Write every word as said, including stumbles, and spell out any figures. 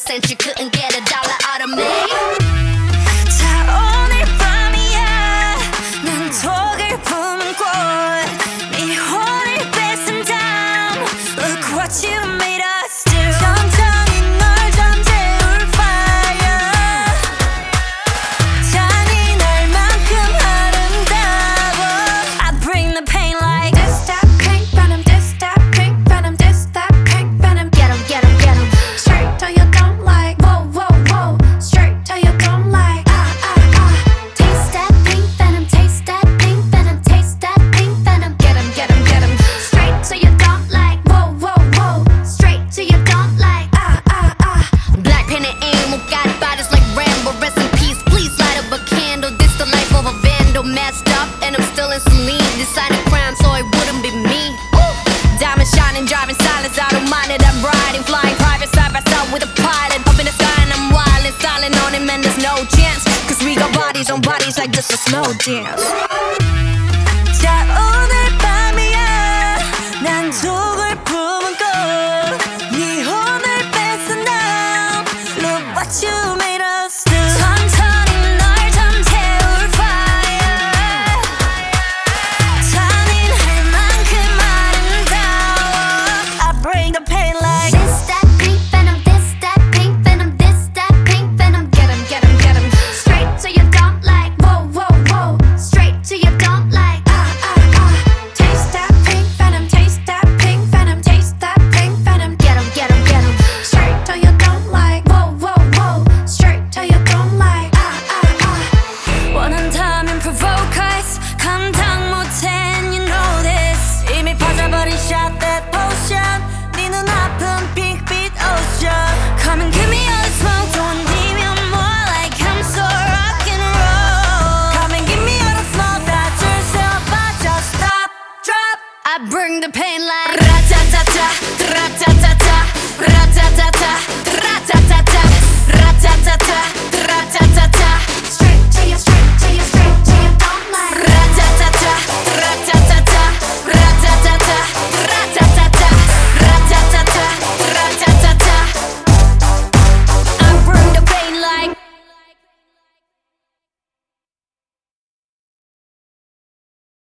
cent you couldn't get a dollar out of me. 자 오늘 밤이야 난 독을 품은 꽃네 혼을 뺏은 다음 Look what you made us do 천천히 널 잠재울 fire 잔인할 만큼 아름다워 I bring the pain like This that pink venom, this that pink venom, this that pink venom. Get 'em, get 'em, get 'em. Straight till you don't like. Whoa, whoa, whoa. Straight till you don't like. Ah, ah, ah. Taste that pink venom, taste that pink venom, taste that pink venom. Get 'em, get 'em, get 'em. Straight till you don't like. Whoa, whoa, whoa. Straight till you don't like. Ah, ah, ah. Black pen and ink, got bodies like Rambo. Rest in peace, please light up a candle. This the life of a vandal, messed up, and I'm still in saline. Deciding crime, so it wouldn't be me. Ooh. Diamond shining, driving silence, I don't mind it. I'm riding, flying private side by side with a pilot. Up in the sky and I'm wildin', styling on him, and there's no chance. Cause we got bodies on bodies like just a slow dance. 자 오늘 밤이야 난 독을 품은 꽃네 혼을 뺏은 다음 Look what you made us do 천천히 널 잠재울 fire 잔인할 만큼 아름다워 I bring the pain like This that pink venom, this that pink venom, this that pink venom. Get 'em, get 'em, get 'em. Straight till you don't like. Whoa, whoa, whoa. Straight till you don't like. Ah, ah, ah. Taste that pink venom, taste that pink venom, taste that pink venom. Get 'em, get 'em, get 'em. Straight till you don't like. Whoa, whoa, whoa. Straight till you don't like. Ah, ah, ah. 원한다면 provoke us 감당 못해 and you know this 이미 퍼져버린 shot that potion 네 눈아픈 핑크빛 ocean Come and give me all the smoke don't need me more like I'm so rock and roll Come and give me all the smoke 다 줄 새 없어 just stop drop I bring the pain like Raja.